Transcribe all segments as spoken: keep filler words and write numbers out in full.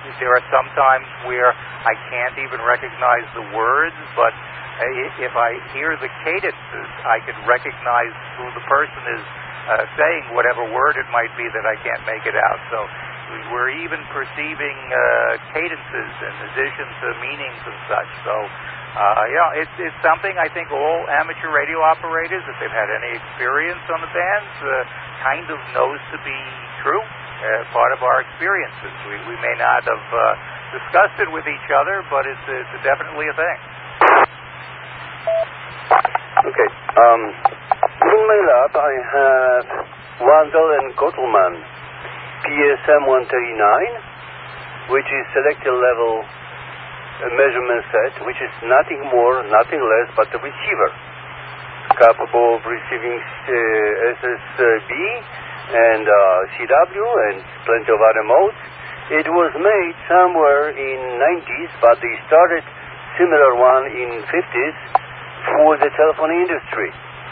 there are some times where I can't even recognize the words, but if I hear the cadences, I can recognize who the person is uh, saying, whatever word it might be that I can't make it out. So we're even perceiving uh, cadences in addition to meanings and such. So, uh, yeah, it's, it's something I think all amateur radio operators, if they've had any experience on the bands, uh, kind of knows to be true, uh, part of our experiences. We, we may not have uh, discussed it with each other, but it's, it's definitely a thing. Okay. Um, in my lab, I have Wandel and Gottelmann P S M one thirty-nine, which is selector level measurement set, which is nothing more, nothing less, but a receiver capable of receiving uh, S S B and uh, C W and plenty of other modes. It was made somewhere in nineties, but they started similar one in fifties for the telephone industry.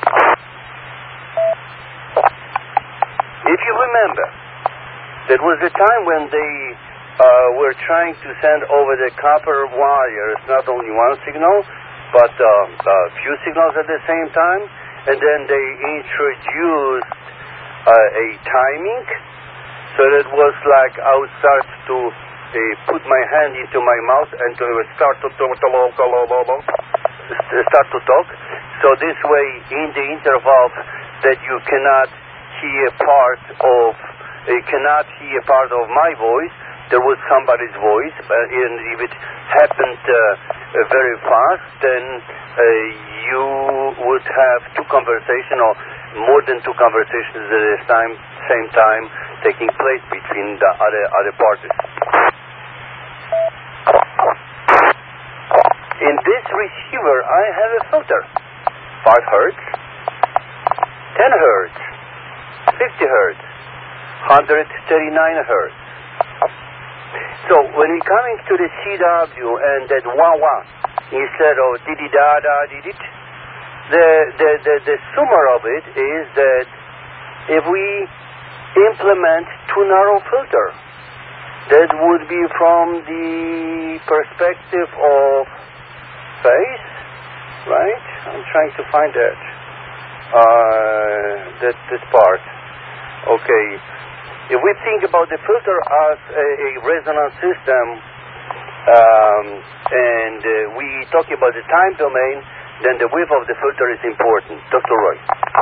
If you remember, there was a time when they uh, were trying to send over the copper wires, not only one signal, but uh, a few signals at the same time, and then they introduced uh, a timing, so that it was like I would start to uh, put my hand into my mouth and to start to talk, start to talk. So this way, in the interval that you cannot hear part of, you cannot hear part of my voice, there was somebody's voice, and if it happened uh, uh, very fast, then uh, you would have two conversations or more than two conversations at the same, same time taking place between the other, other parties. In this receiver, I have a filter. five hertz, ten hertz, fifty hertz, one hundred thirty-nine hertz. So when we coming to the C W and that wah-wah, instead of didi-da-da, did-it, the, the, the, the summer of it is that if we implement two narrow filter, that would be from the perspective of phase, right? I'm trying to find that. Uh, that, that part. Okay. If we think about the filter as a, a resonance system, um, and uh, we talk about the time domain, then the width of the filter is important. Doctor Roy.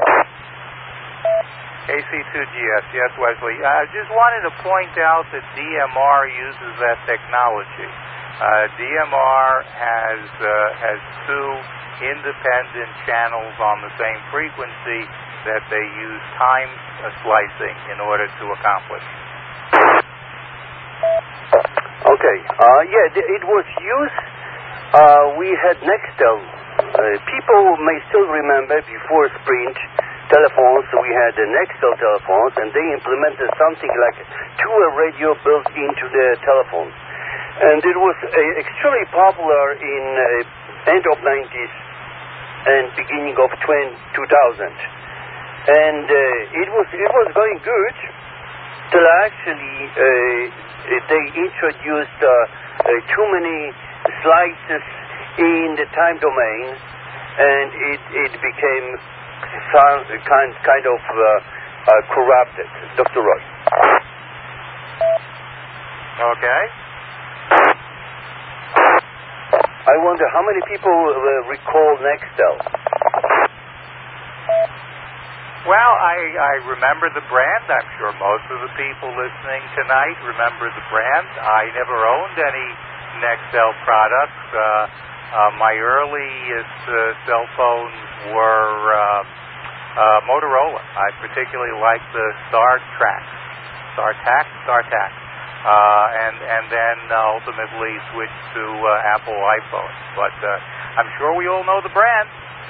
A C two G S, yes, Wesley. I just wanted to point out that D M R uses that technology. Uh, D M R has uh, has two independent channels on the same frequency that they use time slicing in order to accomplish. Okay. Uh, yeah, it was used. Uh, we had Nextel. Uh, people may still remember before Sprint telephones, we had the Nextel telephones, and they implemented something like two-way radio built into the telephone. And it was uh, extremely popular in uh, end of nineties and beginning of two thousand. And uh, it was it was going good till actually uh, they introduced uh, uh, too many slices in the time domain, and it it became some, kind kind of uh, uh, corrupted. Doctor Roy. Okay. I wonder how many people uh, recall Nextel. Well, I, I remember the brand. I'm sure most of the people listening tonight remember the brand. I never owned any Nextel products. Uh, uh, my earliest uh, cell phones were uh, uh, Motorola. I particularly liked the StarTrac, StarTac, StarTac, uh, and and then uh, ultimately switched to uh, Apple iPhones. But uh, I'm sure we all know the brand.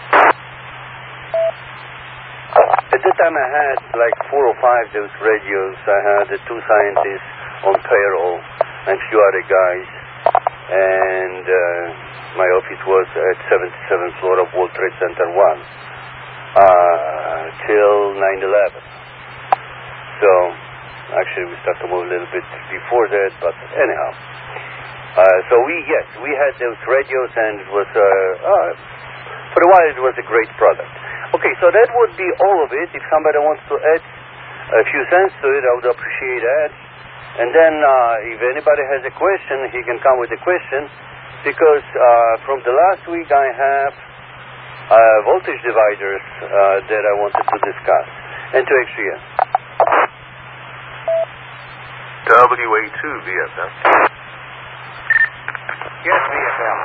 At that time I had like four or five those radios. I had the two scientists on payroll and a few other guys. And uh, my office was at seventy-seventh floor of World Trade Center one uh, till nine eleven. So Actually, we started to move a little bit before that, but anyhow. Uh, so we, yes, we had those radios, and it was, uh, uh, for a while, it was a great product. Okay, so that would be all of it. If somebody wants to add a few cents to it, I would appreciate that. And then uh, if anybody has a question, he can come with a question, because uh, from the last week I have uh, voltage dividers uh, that I wanted to discuss. And to X G N. W A two V F M. Yes, V F M.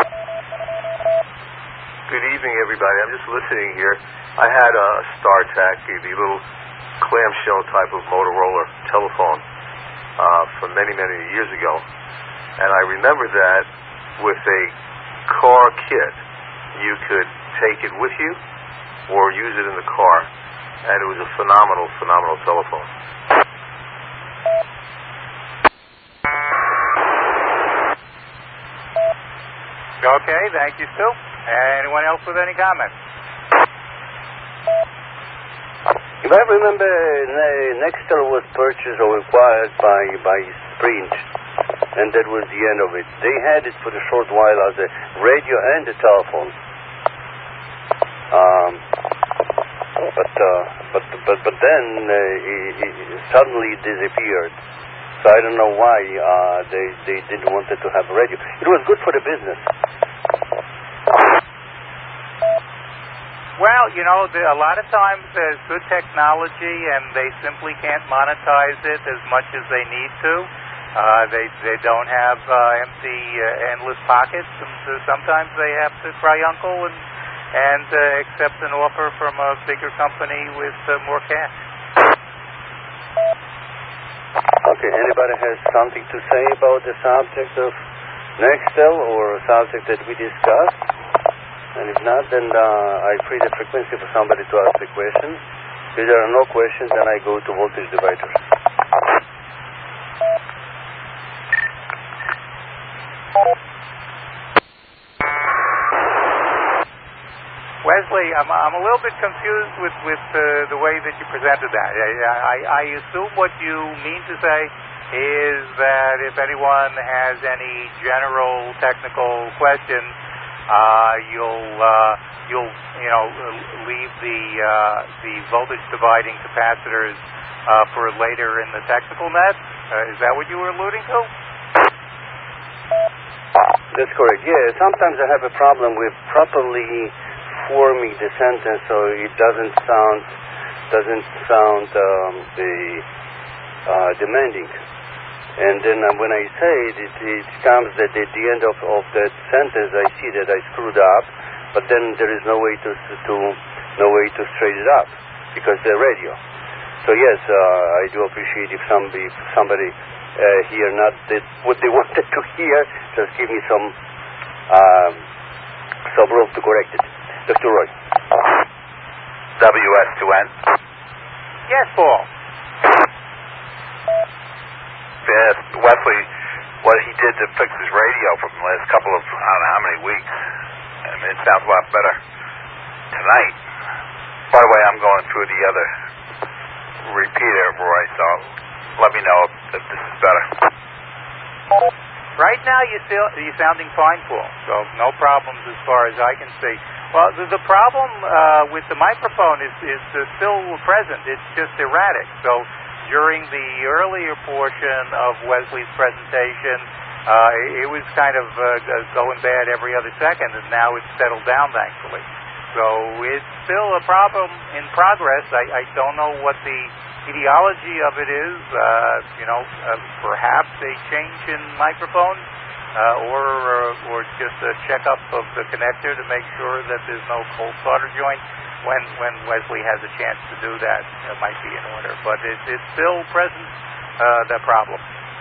Good evening, everybody. I'm just listening here. I had a StarTAC, the little clamshell type of Motorola telephone, uh, from many, many years ago. And I remember that with a car kit, you could take it with you or use it in the car. And it was a phenomenal, phenomenal telephone. Okay, thank you, Stu. Anyone else with any comments? If I remember, Nextel was purchased or acquired by, by Sprint, and that was the end of it. They had it for a short while as a radio and a telephone. Um, but, uh, but, but, but then uh, it, it suddenly disappeared. So I don't know why uh, they, they didn't want it to have a radio. It was good for the business. Well, you know, the, a lot of times there's good technology and they simply can't monetize it as much as they need to. Uh, they they don't have uh, empty, uh, endless pockets, and so sometimes they have to cry uncle and and uh, accept an offer from a bigger company with uh, more cash. Okay, anybody has something to say about the subject of Nextel or a subject that we discussed? And if not, then uh, I free the frequency for somebody to ask the question. If there are no questions, then I go to voltage dividers. Wesley, I'm I'm a little bit confused with with uh, the way that you presented that. I, I I assume what you mean to say is that if anyone has any general technical questions, Uh, you'll uh, you'll you know leave the uh, the voltage dividing capacitors uh, for later in the technical net. Uh, is that what you were alluding to? That's correct. Yeah. Sometimes I have a problem with properly forming the sentence so it doesn't sound doesn't sound um, the uh, demanding. And then uh, when I say it, it, it comes that at the end of, of that sentence, I see that I screwed up, but then there is no way to to no way to straighten it up because they're radio. So yes, uh, I do appreciate if somebody somebody uh, here not did what they wanted to hear, just give me some um, some room to correct it. Doctor Roy. W S two N. Yes, Paul. Yes, Wesley, what he did to fix his radio for the last couple of, I don't know how many weeks, I mean, it sounds a lot better tonight. By the way, I'm going through the other repeater, Roy, so let me know if, if this is better. Right now, you're, still, you're sounding fine, Paul, so no problems as far as I can see. Well, the, the problem uh, with the microphone is, is uh, still present. It's just erratic, so during the earlier portion of Wesley's presentation, uh, it was kind of uh, going bad every other second, and now it's settled down, thankfully. So it's still a problem in progress. I, I don't know what the etiology of it is. Uh, you know, uh, perhaps a change in microphone, uh, or uh, or just a checkup of the connector to make sure that there's no cold solder joint. When when Wesley has a chance to do that, it might be in order. But it, it's still present, uh, the problem.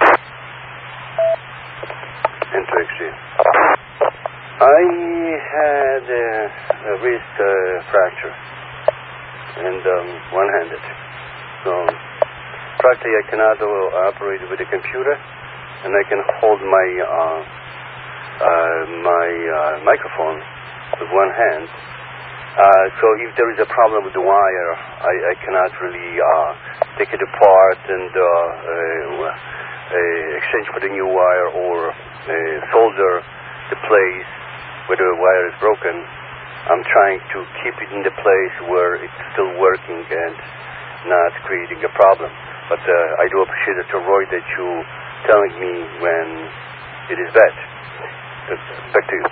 Interesting. I had a, a wrist uh, fracture, and um, one-handed. So practically I cannot uh, operate with a computer, and I can hold my uh, uh, my uh, microphone with one hand. Uh, so if there is a problem with the wire, I, I cannot really uh, take it apart and uh, uh, uh, exchange for the new wire or uh, solder the place where the wire is broken. I'm trying to keep it in the place where it's still working and not creating a problem. But uh, I do appreciate it, Roy, that you telling me when it is bad. Uh, back to you.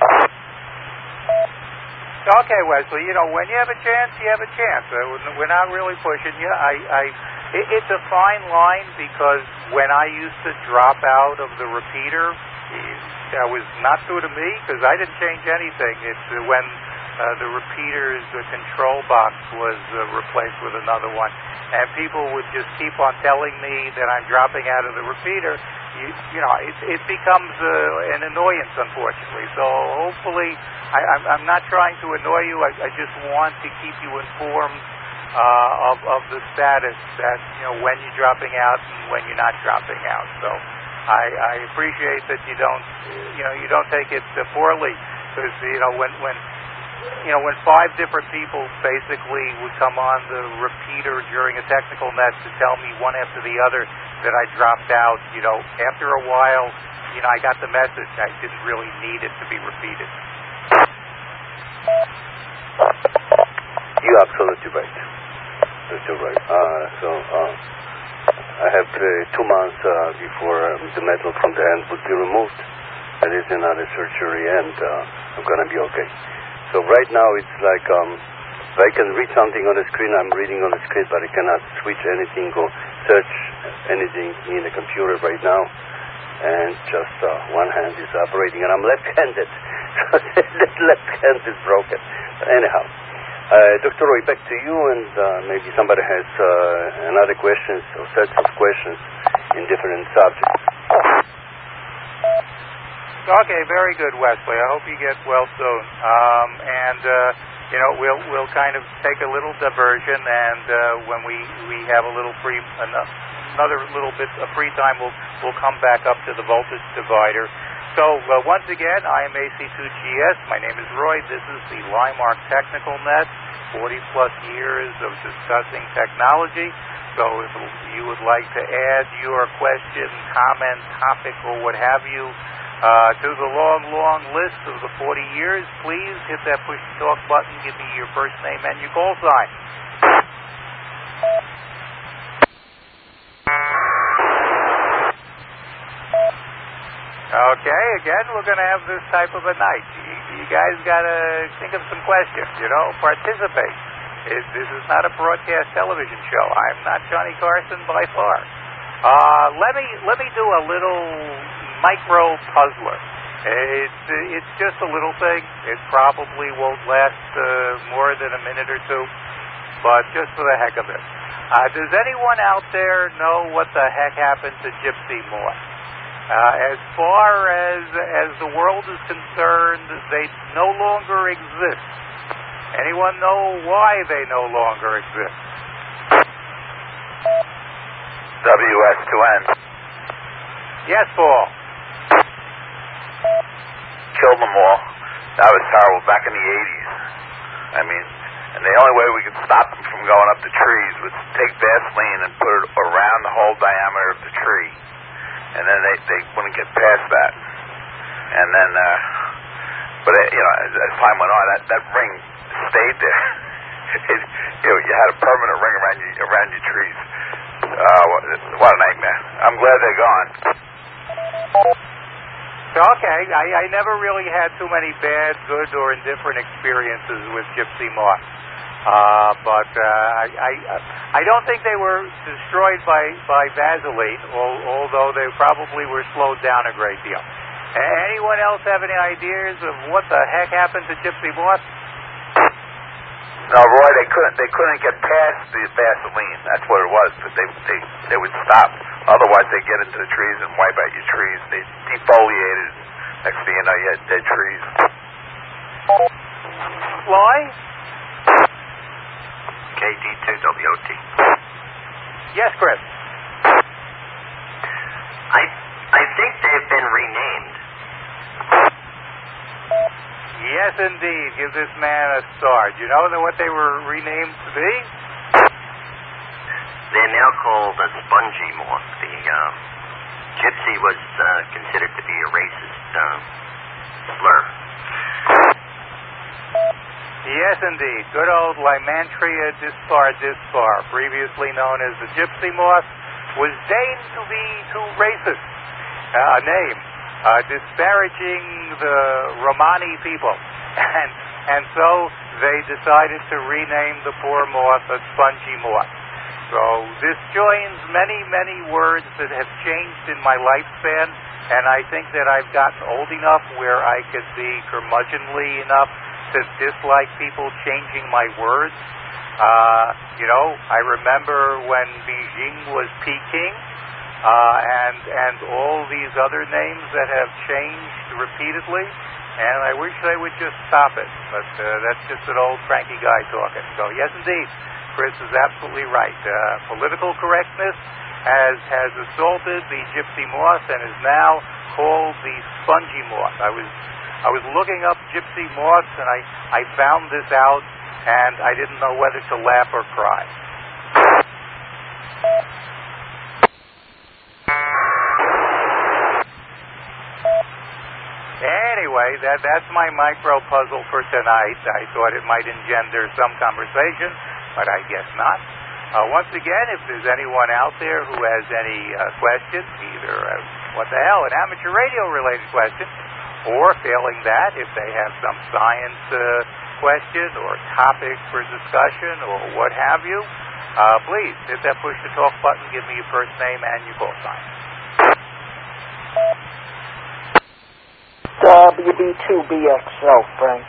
Okay, Wesley, you know, when you have a chance, you have a chance. Uh, we're not really pushing you. I, I, it, it's a fine line because when I used to drop out of the repeater, that was not due to me because I didn't change anything. It's uh, when uh, the repeater's uh, control box was uh, replaced with another one. And people would just keep on telling me that I'm dropping out of the repeater. You, you know, it, it becomes uh, an annoyance, unfortunately. So hopefully, I, I'm, I'm not trying to annoy you. I, I just want to keep you informed uh, of, of the status that, you know, when you're dropping out and when you're not dropping out. So I, I appreciate that you don't, you know, you don't take it uh, poorly because, you know, when, when, you know, when five different people basically would come on the repeater during a technical net to tell me one after the other that I dropped out, you know, after a while, you know, I got the message. I didn't really need it to be repeated. You're absolutely right. You're right. Uh, so uh, I have uh, two months uh, before um, the metal from the end would be removed. That is another surgery, and uh, I'm going to be okay. So right now it's like um, if I can read something on the screen, I'm reading on the screen, but I cannot switch anything or search anything in the computer right now. And just uh, one hand is operating, and I'm left-handed. So that left hand is broken. But anyhow, uh, Doctor Roy, back to you, and uh, maybe somebody has uh, another questions or sets of questions in different subjects. Okay, very good, Wesley. I hope you get well soon. Um, and uh, you know, we'll we'll kind of take a little diversion, and uh, when we, we have a little free enough, another little bit of free time, we'll we'll come back up to the voltage divider. So uh, once again, I am A C two G S. My name is Roy. This is the Limark Technical Net. forty plus years of discussing technology. So if you would like to add your question, comment, topic, or what have you, Uh, to the long, long list of the forty years, please hit that push-to-talk button, give me your first name and your call sign. Okay, again, we're going to have this type of a night. You, you guys got to think of some questions, you know, participate. It, this is not a broadcast television show. I'm not Johnny Carson by far. Uh, let me, let me do a little micro puzzler. It's it's just a little thing. It probably won't last uh, more than a minute or two, but just for the heck of it. Uh, does anyone out there know what the heck happened to Gypsy Moth? Uh, as far as as the world is concerned, they no longer exist. Anyone know why they no longer exist? W S two N. Yes, Paul. Killed them all. That was terrible back in the eighties. I mean, and the only way we could stop them from going up the trees was to take Vaseline and put it around the whole diameter of the tree. And then they, they wouldn't get past that. And then, uh, but, it, you know, as, as time went on, that, that ring stayed there. it, you know, you had a permanent ring around your, around your trees. Uh, what, what a nightmare. I'm glad they're gone. Okay, I, I never really had too many bad, good, or indifferent experiences with Gypsy Moth. Uh, but uh, I, I I don't think they were destroyed by, by Vaseline, although they probably were slowed down a great deal. Anyone else have any ideas of what the heck happened to Gypsy Moth? No, Roy, they couldn't they couldn't get past the Vaseline. That's what it was. But they they they would stop. Otherwise, they get into the trees and wipe out your trees. They defoliated. Next thing you know, you had dead trees. Why? K D two W O T. Yes, Chris. I I think they've been renamed. Yes, indeed. Give this man a star. Do you know what they were renamed to be? They're now called a spongy moth. The um, gypsy was uh, considered to be a racist um, slur. Yes, indeed. Good old Lymantria dispar dispar, previously known as the gypsy moth, was deigned to be too racist uh, a name, uh, disparaging the Romani people. And, and so they decided to rename the poor moth a spongy moth. So this joins many, many words that have changed in my lifespan, and I think that I've gotten old enough where I could be curmudgeonly enough to dislike people changing my words. Uh, you know, I remember when Beijing was Peking, uh, and and all these other names that have changed repeatedly, and I wish they would just stop it. But uh, that's just an old cranky guy talking. So yes, indeed, Chris is absolutely right. Uh, political correctness has has assaulted the gypsy moth and is now called the spongy moth. I was I was looking up gypsy moths, and I, I found this out, and I didn't know whether to laugh or cry. Anyway, that that's my micro puzzle for tonight. I thought it might engender some conversation, but I guess not. Uh, once again, if there's anyone out there who has any uh, questions, either uh, what the hell, an amateur radio-related question, or failing that, if they have some science uh, question or topic for discussion or what have you, uh, please hit that push-to-talk button, give me your first name and your call sign. W B two B X L, Frank.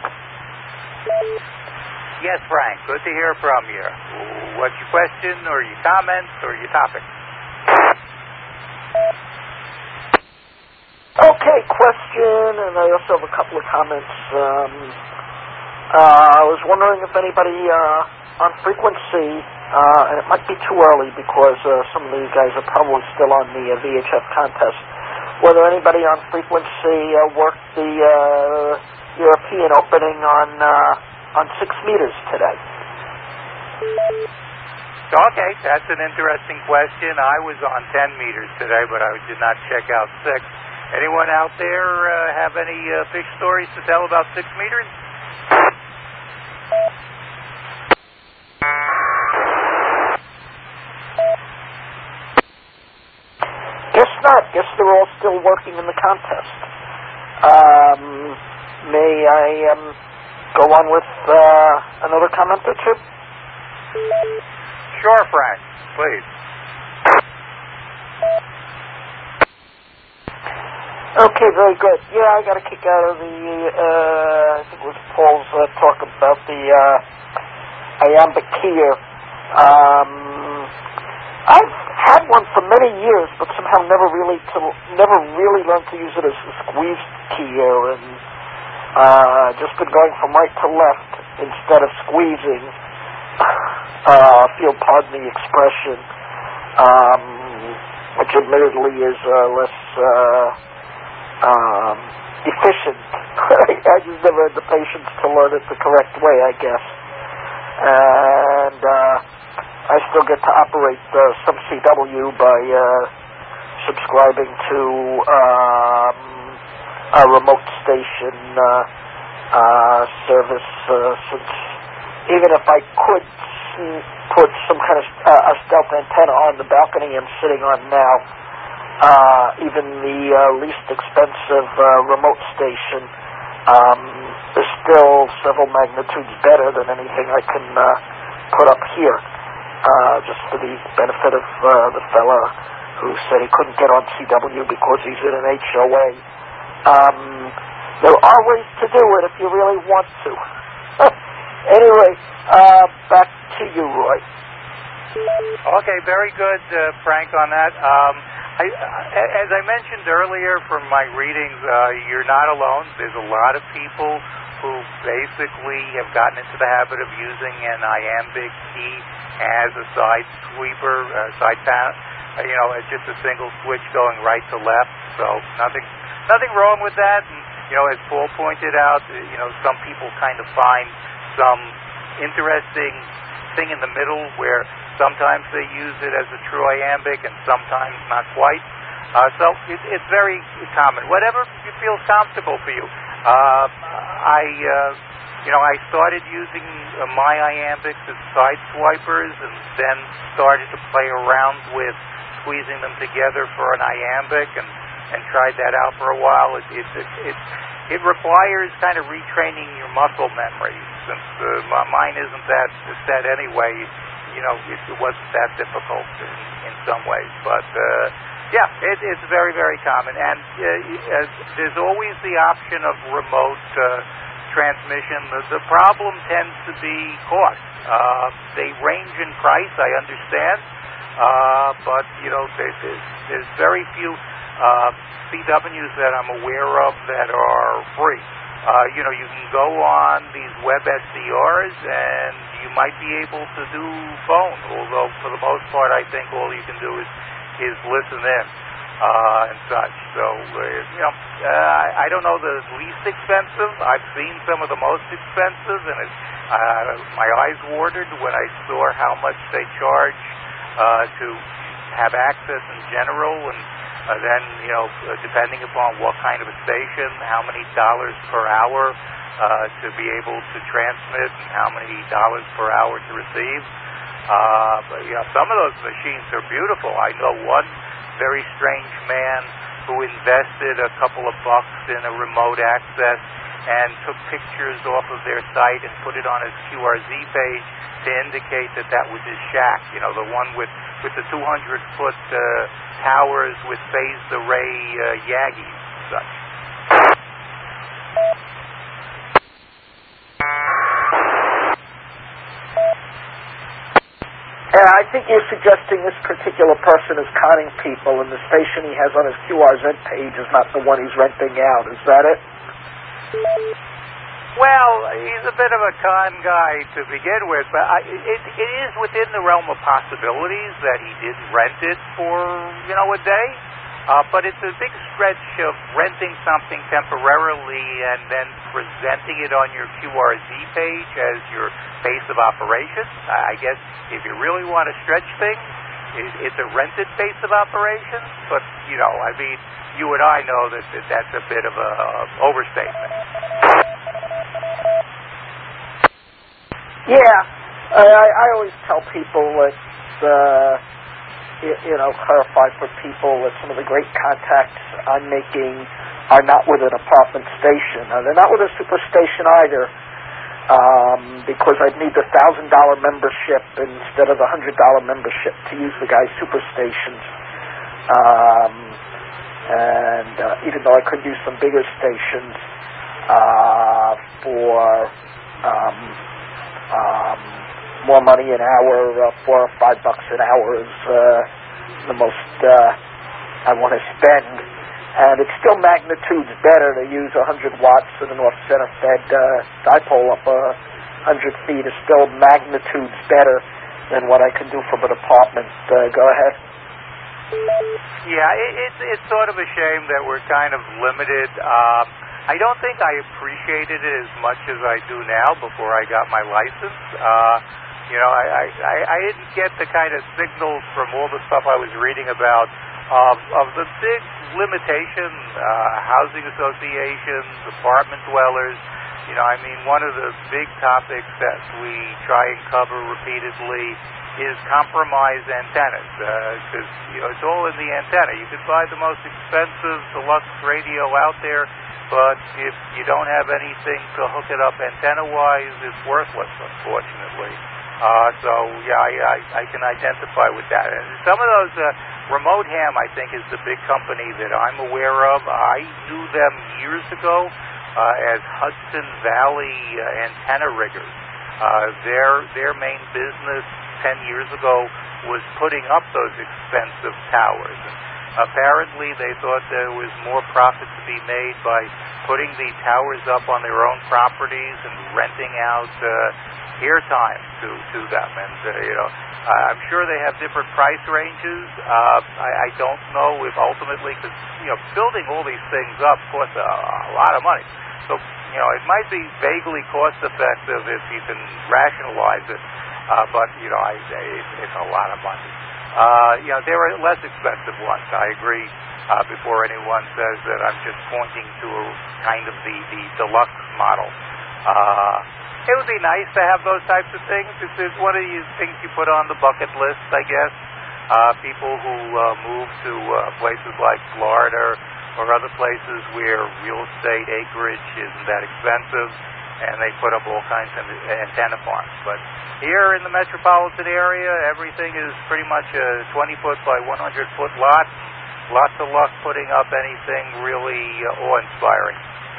Yes, Frank, good to hear from you. What's your question or your comment or your topic? Okay, question, and I also have a couple of comments. Um, uh, I was wondering if anybody uh, on frequency, uh, and it might be too early because uh, some of these guys are probably still on the uh, V H F contest, whether anybody on frequency uh, worked the uh, European opening on uh, on six meters today. Okay, that's an interesting question. I was on ten meters today, but I did not check out six. Anyone out there uh, have any uh, fish stories to tell about six meters? Guess not. Guess they're all still working in the contest. Um, may I um, go on with uh, another comment or two? Sure, Frank. Please. Okay, very good. Yeah, I got a kick out of the, uh, I think it was Paul's uh, talk about the uh, iambic keyer. Um, I've had one for many years, but somehow never really to, never really learned to use it as a squeeze keyer, and uh, just been going from right to left instead of squeezing. uh, feel, pardon the expression, um, which admittedly is uh, less uh, um, efficient. I just never had the patience to learn it the correct way, I guess. And uh, I still get to operate uh, some C W by uh, subscribing to um, a remote station uh, uh, service, uh, since even if I could put some kind of uh, a stealth antenna on the balcony I'm sitting on now, uh, even the uh, least expensive uh, remote station um, is still several magnitudes better than anything I can uh, put up here. Uh, just for the benefit of uh, the fella who said he couldn't get on C W because he's in an H O A. Um, there are ways to do it if you really want to. Anyway, uh, back to you, Roy. Okay, very good, uh, Frank, on that. Um, I, uh, as I mentioned earlier from my readings, uh, you're not alone. There's a lot of people who basically have gotten into the habit of using an iambic key as a side sweeper, uh, side panel, uh, you know, it's just a single switch going right to left. So nothing, nothing wrong with that. And you know, as Paul pointed out, you know, some people kind of find some interesting thing in the middle where sometimes they use it as a true iambic and sometimes not quite. Uh, so it, it's very common. Whatever you feel comfortable for you. Uh, I, uh, you know, I started using uh, my iambics as side swipers and then started to play around with squeezing them together for an iambic and, and tried that out for a while. It, it, it, it, it requires kind of retraining your muscle memory since uh, my, mine isn't that set anyway. You know, it, it wasn't that difficult in, in some ways. But, uh, yeah, it, it's very, very common. And uh, uh, there's always the option of remote uh, transmission. The, the problem tends to be cost. Uh, they range in price, I understand. Uh, but, you know, there, there's, there's very few uh, C Ws that I'm aware of that are free. Uh, you know, you can go on these web S D Rs and you might be able to do phone, although for the most part I think all you can do is, is listen in uh, and such. So, uh, you know, uh, I don't know the least expensive. I've seen some of the most expensive, and it, uh, my eyes watered when I saw how much they charge uh, to have access in general, and Uh, then, you know, uh, depending upon what kind of a station, how many dollars per hour uh, to be able to transmit and how many dollars per hour to receive. Uh, but, you know, some of those machines are beautiful. I know one very strange man who invested a couple of bucks in a remote access and took pictures off of their site and put it on his Q R Z page to indicate that that was his shack, you know, the one with, with the two hundred foot uh, towers with phased array uh, Yagis and such. Yeah, I think you're suggesting this particular person is conning people and the station he has on his Q R Z page is not the one he's renting out. Is that it? Well, he's a bit of a con guy to begin with, but I, it, it is within the realm of possibilities that he did rent it for, you know, a day. Uh, but it's a big stretch of renting something temporarily and then presenting it on your Q R Z page as your base of operations. I guess if you really want to stretch things, it, it's a rented base of operations. But, you know, I mean, you and I know that, that that's a bit of a uh, overstatement. Yeah, I, I always tell people that, uh, you, you know, clarify for people that some of the great contacts I'm making are not with an apartment station. Uh, they're not with a superstation either, um, because I'd need the one thousand dollars membership instead of the one hundred dollars membership to use the guy's superstations. Um, and uh, even though I could use some bigger stations uh, for... Um, Um, more money an hour, uh, four or five bucks an hour is uh, the most uh, I want to spend. And it's still magnitudes better to use one hundred watts in an off-center fed uh, dipole up one hundred feet is still magnitudes better than what I can do from an apartment. Uh, go ahead. Yeah, it, it's, it's sort of a shame that we're kind of limited. Uh, I don't think I appreciated it as much as I do now before I got my license. Uh, you know, I, I, I didn't get the kind of signals from all the stuff I was reading about of, of the big limitation, uh, housing associations, apartment dwellers. You know, I mean, one of the big topics that we try and cover repeatedly is compromised antennas, because, uh, you know, it's all in the antenna. You could buy the most expensive deluxe radio out there, but if you don't have anything to hook it up antenna-wise, it's worthless, unfortunately. Uh, so, yeah, I, I, I can identify with that. And some of those, uh, Remote Ham, I think, is the big company that I'm aware of. I knew them years ago uh, as Hudson Valley uh, antenna riggers. Uh, their, their main business ten years ago was putting up those expensive towers. And apparently, they thought there was more profit to be made by putting the towers up on their own properties and renting out uh, airtime to to them, and uh, you know, I'm sure they have different price ranges. Uh, I, I don't know if ultimately, because you know, building all these things up costs a, a lot of money. So you know, it might be vaguely cost effective if you can rationalize it, uh, but you know, I, it, it's a lot of money. Uh, you know, there are less expensive ones. I agree. Uh, before anyone says that I'm just pointing to a kind of the, the deluxe model. Uh, it would be nice to have those types of things. It's, it's one of these things you put on the bucket list, I guess. Uh, people who uh, move to uh, places like Florida or other places where real estate acreage isn't that expensive, and they put up all kinds of antenna farms. But here in the metropolitan area, everything is pretty much a twenty foot by one hundred foot lot. Lots of luck putting up anything really uh, awe-inspiring.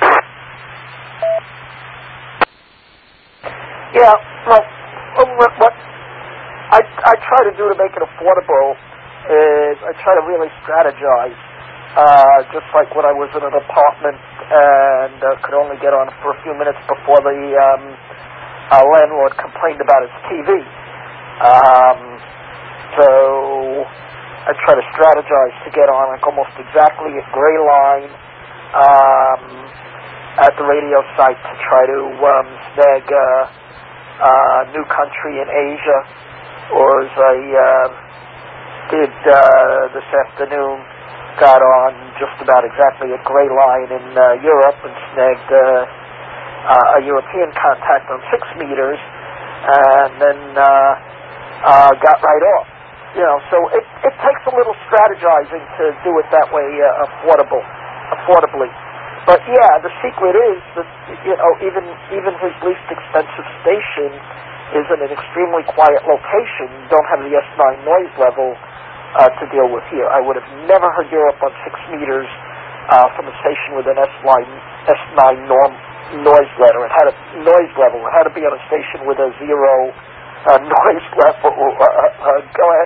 Yeah, well, what, what I, I try to do to make it affordable is I try to really strategize. Uh, just like when I was in an apartment and uh, could only get on for a few minutes before the um, uh, landlord complained about his T V. Um, so... I try to strategize to get on like almost exactly a gray line um, at the radio site to try to um, snag a uh, uh, new country in Asia, or as I uh, did uh, this afternoon, got on just about exactly a gray line in uh, Europe and snagged uh, uh, a European contact on six meters, and then uh, uh, got right off. You know, so it, it takes a little strategizing to do it that way uh, affordable, affordably. But yeah, the secret is that, you know, even even his least expensive station is in an extremely quiet location. You don't have the S nine noise level uh, to deal with here. I would have never heard Europe on six meters uh, from a station with an S nine norm noise level. It had a noise level. It had to be on a station with a zero uh, noise level. Uh, uh, go ahead.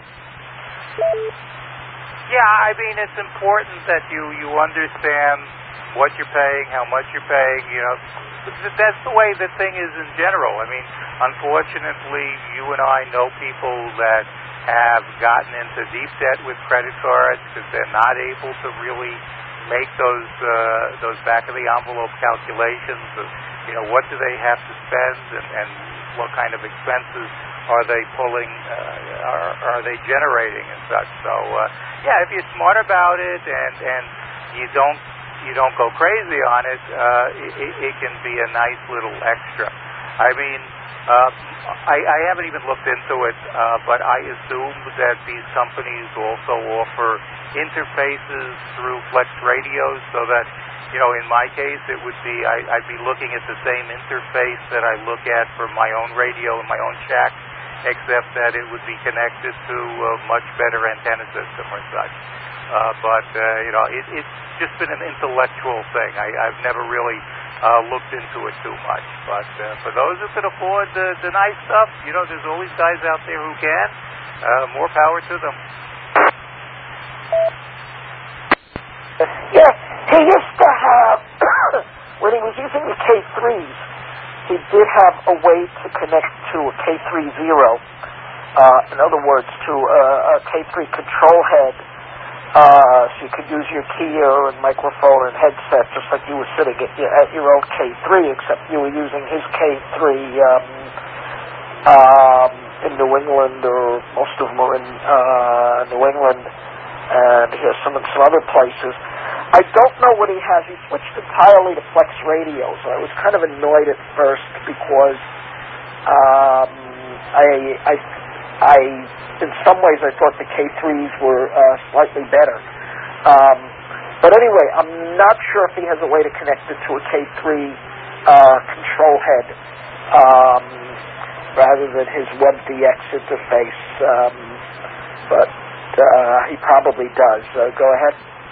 Yeah, I mean, it's important that you, you understand what you're paying, how much you're paying, you know. That's the way the thing is in general. I mean, unfortunately, you and I know people that have gotten into deep debt with credit cards because they're not able to really make those uh, those back-of-the-envelope calculations of, you know, what do they have to spend and, and what kind of expenses are they pulling, uh, are, are they generating and such. So, uh, yeah, if you're smart about it and, and you don't you don't go crazy on it, uh, it, it can be a nice little extra. I mean, uh, I, I haven't even looked into it, uh, but I assume that these companies also offer interfaces through Flex radios so that, you know, in my case, it would be, I, I'd be looking at the same interface that I look at for my own radio in my own shack, except that it would be connected to a much better antenna system or such. Uh, but, uh, you know, it, it's just been an intellectual thing. I, I've never really uh, looked into it too much. But uh, for those who can afford the, the nice stuff, you know, there's always guys out there who can. Uh, more power to them. Yeah, he used to have, when he was using the K threes, he did have a way to connect to a K three zero. Uh, in other words, to a, a K three control head. Uh, so you could use your keyer and microphone and headset just like you were sitting at your, at your own K three, except you were using his K three um, um, in New England, or most of them are in uh, New England, and he has some in some other places. I don't know what he has. He switched entirely to Flex radios. So I was kind of annoyed at first because um, I, I, I, in some ways, I thought the K threes were uh, slightly better. Um, but anyway, I'm not sure if he has a way to connect it to a K three uh, control head um, rather than his WebDX interface. Um, but uh, he probably does. Uh, go ahead.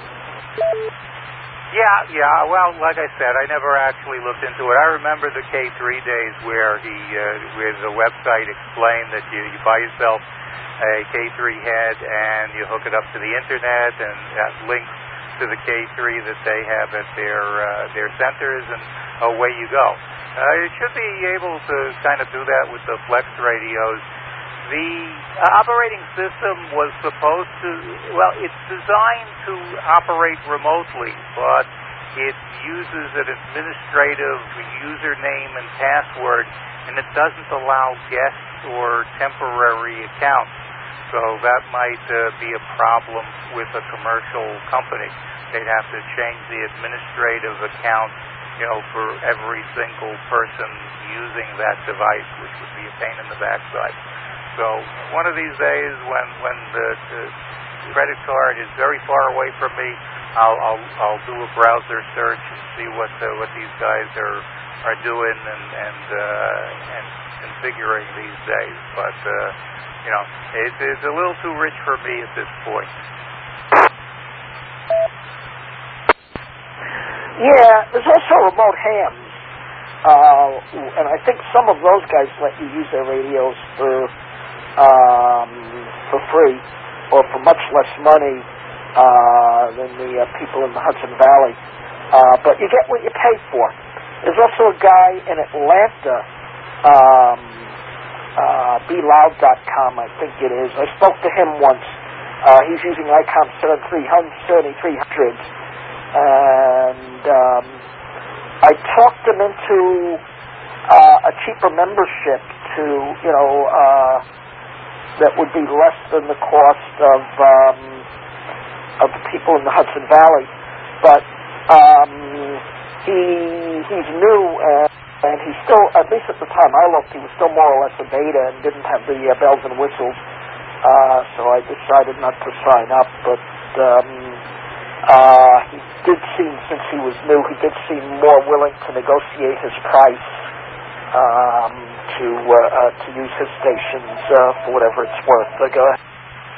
Yeah, yeah. Well, like I said, I never actually looked into it. I remember the K three days where he, uh, where the website explained that you, you buy yourself a K three head and you hook it up to the internet, and that links to the K three that they have at their uh, their centers, and away you go. Uh, it should be able to kind of do that with the Flex radios. The uh, operating system was supposed to, well, it's designed to operate remotely, but it uses an administrative username and password, and it doesn't allow guest or temporary accounts. So that might uh, be a problem with a commercial company. They'd have to change the administrative account, you know, for every single person using that device, which would be a pain in the backside. So one of these days, when when the, the credit card is very far away from me, I'll I'll, I'll do a browser search and see what uh, what these guys are are doing and and uh, and configuring these days. But uh, you know, it, it's a little too rich for me at this point. Yeah, there's also remote hams, uh, and I think some of those guys let you use their radios for um, for free or for much less money uh, than the uh, people in the Hudson Valley. Uh, but you get what you pay for. There's also a guy in Atlanta, um, uh, be loud dot com, I think it is. I spoke to him once. Uh, he's using ICOM seventy-three hundreds. And um, I talked him into uh, a cheaper membership to, you know, uh, that would be less than the cost of um, of the people in the Hudson Valley. But um, he he's new, and, and he's still, at least at the time I looked, he was still more or less a beta and didn't have the uh, bells and whistles. Uh, so I decided not to sign up, but um, uh, he did seem, since he was new, he did seem more willing to negotiate his price um, to uh, uh, to use his stations uh, for whatever it's worth. So go ahead.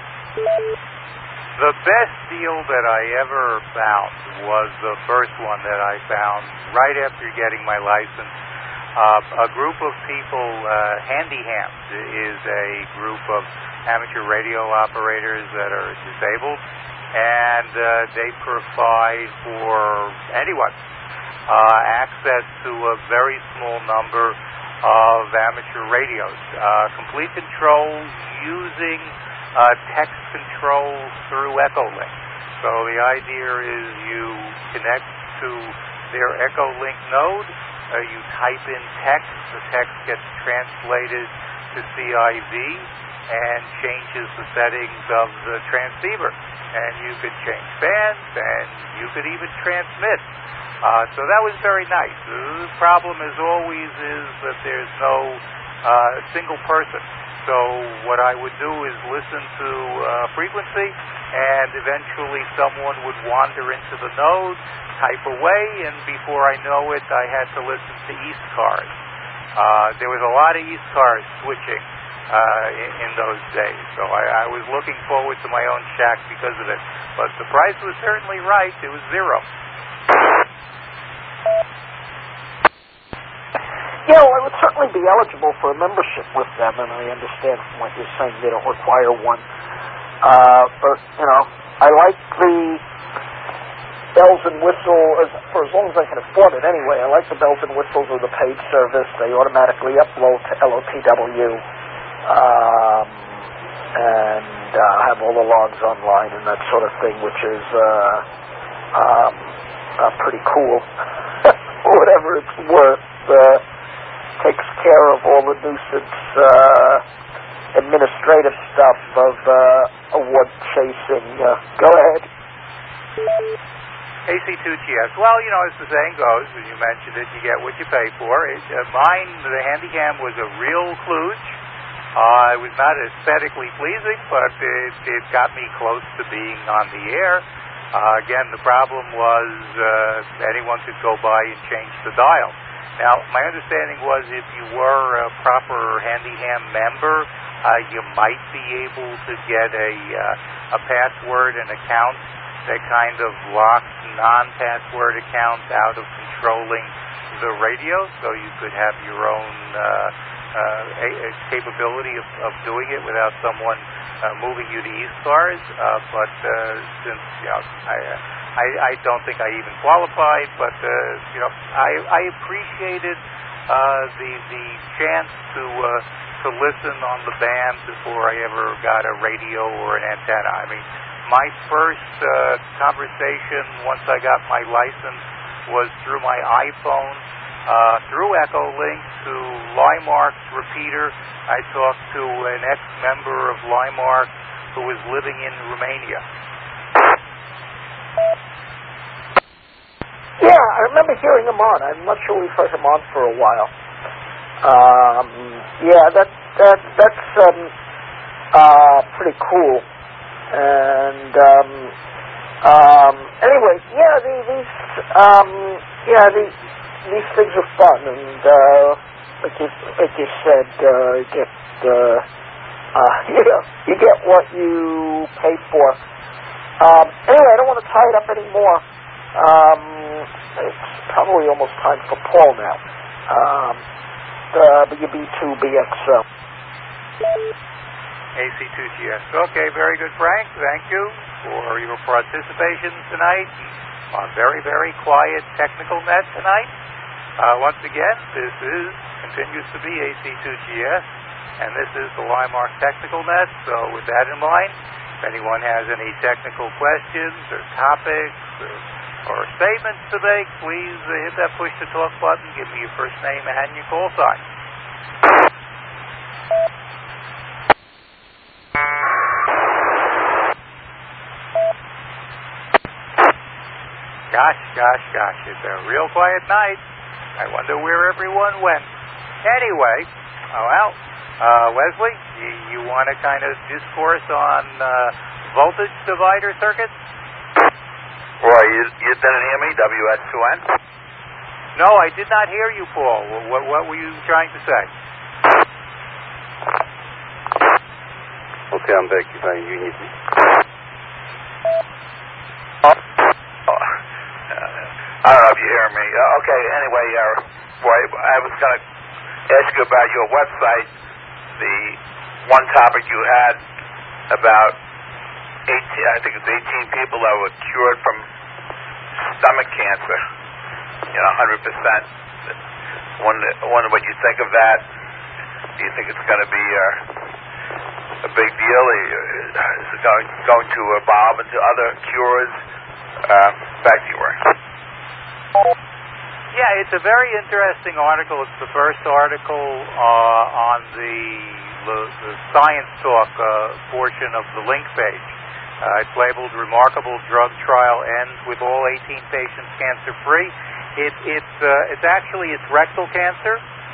The best deal that I ever found was the first one that I found right after getting my license. Uh, a group of people, uh, Handy Hams is a group of amateur radio operators that are disabled, and uh, they provide for anyone uh, access to a very small number of amateur radios. Uh, complete control using uh, text control through Echolink. So the idea is you connect to their Echolink node, uh, you type in text, the text gets translated to C I V and changes the settings of the transceiver. And you could change bands, and you could even transmit. Uh, so that was very nice. The problem, as always, is that there's no uh, single person. So what I would do is listen to uh, frequency, and eventually someone would wander into the node, type away, and before I know it, I had to listen to East cars. Uh, there was a lot of East cars switching uh, in, in those days, so I, I was looking forward to my own shack because of it. But the price was certainly right. It was zero. Yeah, well, I would certainly be eligible for a membership with them, and I understand from what you're saying they don't require one. Uh, but, you know, I like the bells and whistles, for as long as I can afford it anyway. I like the bells and whistles of the paid service. They automatically upload to L O T W, um, and uh, have all the logs online and that sort of thing, which is uh, um, uh, pretty cool. For whatever it's worth. Uh, takes care of all the nuisance uh, administrative stuff of uh, award chasing. Uh, go ahead. A C two G S. Well, you know, as the saying goes, when you mentioned it, you get what you pay for. It, uh, mine, the Handycam, was a real kludge. Uh, it was not aesthetically pleasing, but it, it got me close to being on the air. Uh, again, the problem was uh, anyone could go by and change the dial. Now, my understanding was if you were a proper Handyham member, uh, you might be able to get a uh, a password and account that kind of locks non-password accounts out of controlling the radio, so you could have your own uh, uh, a, a capability of, of doing it without someone uh, moving you to East cars. Uh, but uh, since you know, I, uh, I, I don't think I even qualified, but uh, you know, I, I appreciated uh, the the chance to uh, to listen on the band before I ever got a radio or an antenna. I mean, my first uh, conversation once I got my license was through my iPhone, uh, through Echolink to Limark's repeater. I talked to an ex-member of Limark who was living in Romania. Yeah, I remember hearing him on. I'm not sure we've heard him on for a while. Um, yeah, that that that's um, uh, pretty cool. And um, um, anyway, yeah, the, these um, yeah these these things are fun, and uh, like you like you said, uh, you get uh, uh, you know you get what you pay for. Um, anyway, I don't want to tie it up anymore. Um, it's probably almost time for Paul now. Um, the W B two B X O. A C two G S. Okay, very good, Frank. Thank you for your participation tonight on very, very quiet technical net tonight. Uh, once again, this is continues to be A C two G S, and this is the Limark Technical Net. So with that in mind, if anyone has any technical questions or topics or, or statements to make, please uh, hit that push-to-talk button, give me your first name and your call sign. Gosh, gosh, gosh, it's a real quiet night. I wonder where everyone went. Anyway, oh well, uh, Leslie, you, you want to kind of discourse on uh, voltage divider circuits? Well, you, you didn't hear me, W S two N? No, I did not hear you, Paul. What, what were you trying to say? Okay, I'm back if I, you need me. I don't know if you hear me. Uh, okay, anyway, uh, boy, I was going to ask you about your website, the one topic you had about eighteen, I think it's eighteen people that were cured from stomach cancer, you know, one hundred percent. I wonder, I wonder what you think of that. Do you think it's going to be uh, a big deal? Is it going, going to evolve into other cures? Uh, back to you, Ray. Yeah, it's a very interesting article. It's the first article uh, on the, the, the Science Talk uh, portion of the link page. Uh, it's labeled "Remarkable Drug Trial Ends with All eighteen Patients Cancer-Free." It, it's uh, it's actually it's rectal cancer.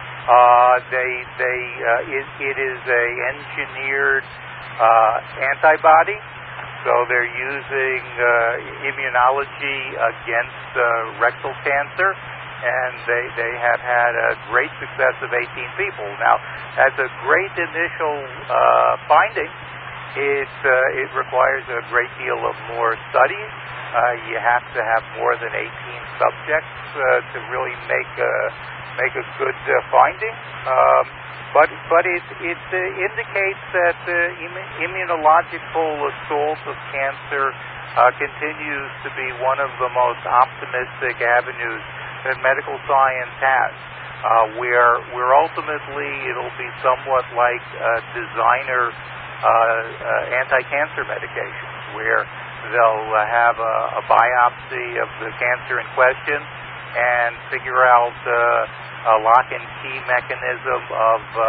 Uh, they they uh, it, it is a engineered uh, antibody. So they're using uh, immunology against uh, rectal cancer, and they, they have had a great success of eighteen people. Now, that's a great initial uh, finding. It, uh, it requires a great deal of more studies. Uh, you have to have more than eighteen subjects uh, to really make a, make a good uh, finding. Um, But but it it uh, indicates that uh, Im- immunological assault of cancer uh, continues to be one of the most optimistic avenues that medical science has, uh, where where ultimately it'll be somewhat like uh, designer uh, uh, anti-cancer medications, where they'll uh, have a, a biopsy of the cancer in question and figure out Uh, a lock-and-key mechanism of uh,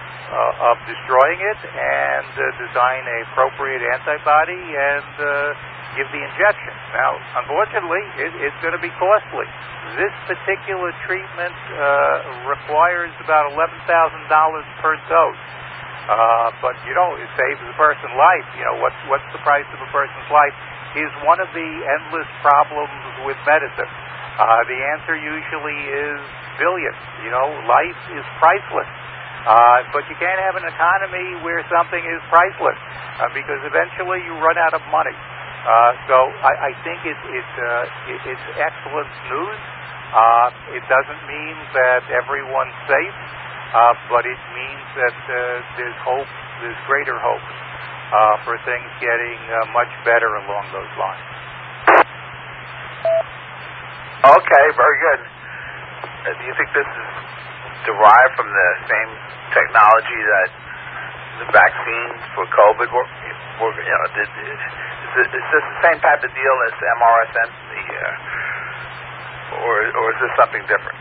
uh, of destroying it, and uh, design an appropriate antibody and uh, give the injection. Now, unfortunately, it, it's going to be costly. This particular treatment uh, requires about eleven thousand dollars per dose. Uh, but, you know, it saves a person's life. You know, what's, what's the price of a person's life is one of the endless problems with medicine. Uh, the answer usually is billions. You know, life is priceless. Uh, but you can't have an economy where something is priceless uh, because eventually you run out of money. Uh, so I, I think it, it, uh, it, it's excellent news. Uh, it doesn't mean that everyone's safe, uh, but it means that uh, there's hope, there's greater hope uh, for things getting uh, much better along those lines. Okay, very good. Uh, do you think this is derived from the same technology that the vaccines for COVID were? were you know, did, is, this, is this the same type of deal as M R S N, the, uh, or or is this something different?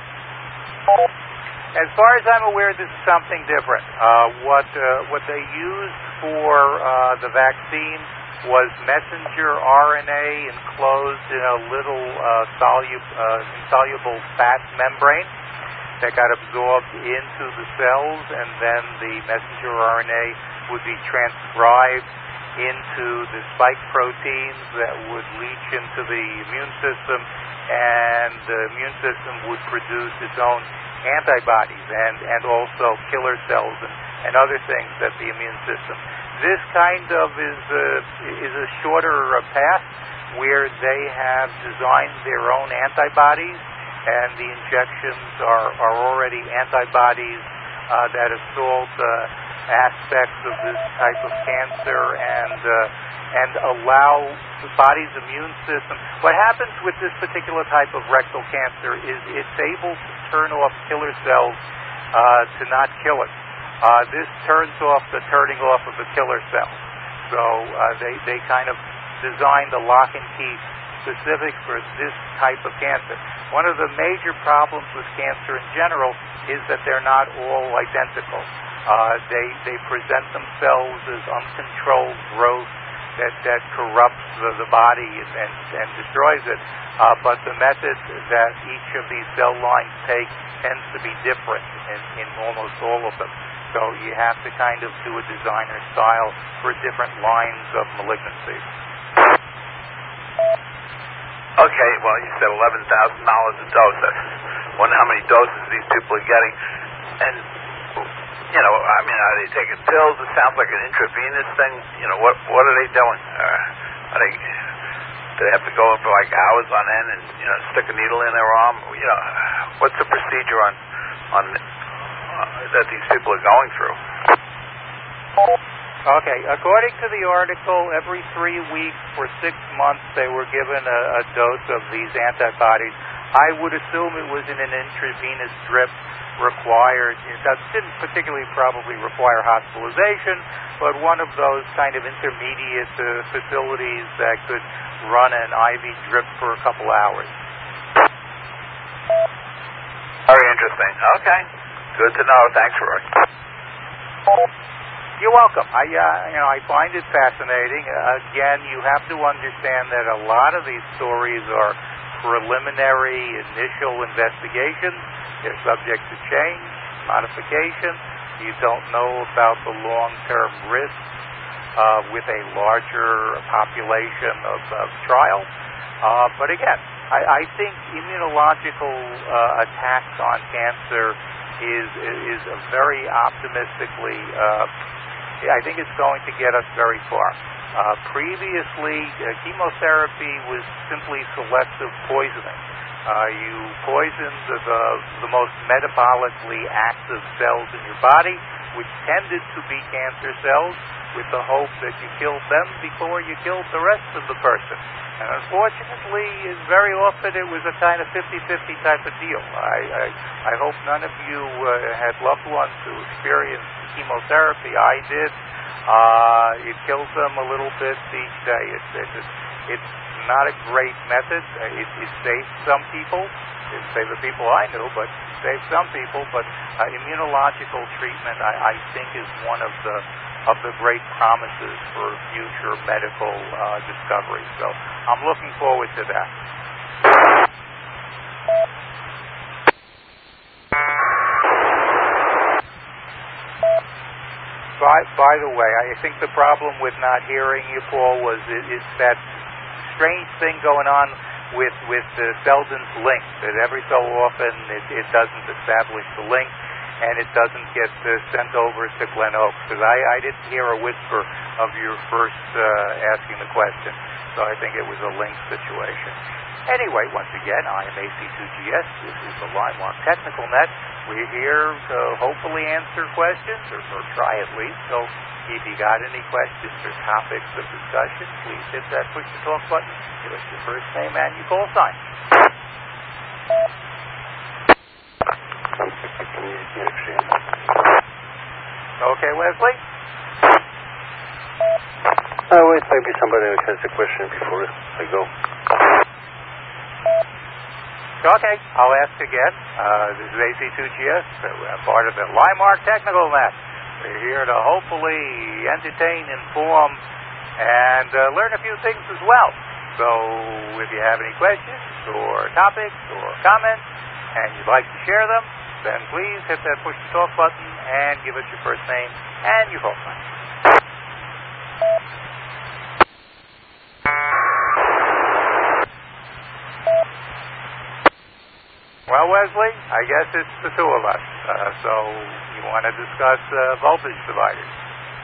As far as I'm aware, this is something different. Uh, what uh, what they used for uh, the vaccine was messenger R N A enclosed in a little uh, solu- uh, insoluble fat membrane that got absorbed into the cells, and then the messenger R N A would be transcribed into the spike proteins that would leach into the immune system, and the immune system would produce its own antibodies and, and also killer cells and, and other things that the immune system. This kind of is a, is a shorter path where they have designed their own antibodies, and the injections are, are already antibodies uh, that assault uh, aspects of this type of cancer and uh, and allow the body's immune system. What happens with this particular type of rectal cancer is it's able to turn off killer cells uh, to not kill it. Uh, this turns off the turning off of the killer cells. So uh, they, they kind of designed a lock and key specific for this type of cancer. One of the major problems with cancer in general is that they're not all identical. Uh, they, they present themselves as uncontrolled growth that, that corrupts the, the body and, and, and destroys it. Uh, but the method that each of these cell lines take tends to be different in, in almost all of them. So you have to kind of do a designer style for different lines of malignancy. Okay, well, you said eleven thousand dollars a dose. I wonder how many doses these people are getting. And, you know, I mean, are they taking pills? It sounds like an intravenous thing. You know, what what are they doing? Uh, are they, do they have to go in for like hours on end and, you know, stick a needle in their arm? You know, what's the procedure on, on uh, that these people are going through? Okay, according to the article, every three weeks for six months they were given a, a dose of these antibodies. I would assume it was in an intravenous drip required. That didn't particularly probably require hospitalization, but one of those kind of intermediate uh, facilities that could run an I V drip for a couple hours. Very interesting. Okay, good to know. Thanks, Roy. You're welcome. I, uh, you know, I find it fascinating. Uh, again, you have to understand that a lot of these stories are preliminary, initial investigations. They're subject to change, modification. You don't know about the long-term risks uh, with a larger population of, of trials. Uh, but again, I, I think immunological uh, attacks on cancer is is a very optimistically. Uh, I think it's going to get us very far. Uh, previously, uh, chemotherapy was simply selective poisoning. Uh, you poisoned the, the, the most metabolically active cells in your body, which tended to be cancer cells, with the hope that you killed them before you killed the rest of the person. And unfortunately, very often it was a kind of fifty-fifty type of deal. I, I, I hope none of you uh, had loved ones who experienced chemotherapy. I did. Uh, it kills them a little bit each day. It's, it's, it's not a great method. It, it saved some people. It saved the people I knew, but it saved some people. But uh, immunological treatment, I, I think, is one of the of the great promises for future medical uh, discovery. So I'm looking forward to that. By, by the way, I think the problem with not hearing you, Paul, was it, it's that strange thing going on with with uh, Selden's link, that every so often it, it doesn't establish the link, and it doesn't get uh, sent over to Glen Oaks, because I, I didn't hear a whisper of your first uh, asking the question, so I think it was a link situation. Anyway, once again, I am A C two G S. This is the Limelock Technical Net. We're here to hopefully answer questions, or, or try at least. So if you got any questions or topics of discussion, please hit that push-to-talk button. Give us your first name and your call sign. Okay, Wesley? Uh, wait, maybe somebody has a question before I go. Okay, I'll ask again. Uh, this is A C two G S, uh, part of the Limark Technical Net. We're here to hopefully entertain, inform, and uh, learn a few things as well. So if you have any questions or topics or comments and you'd like to share them, then please hit that push to talk button and give us your first name and your phone number. Well, Wesley, I guess it's the two of us. Uh, so you want to discuss uh, voltage dividers?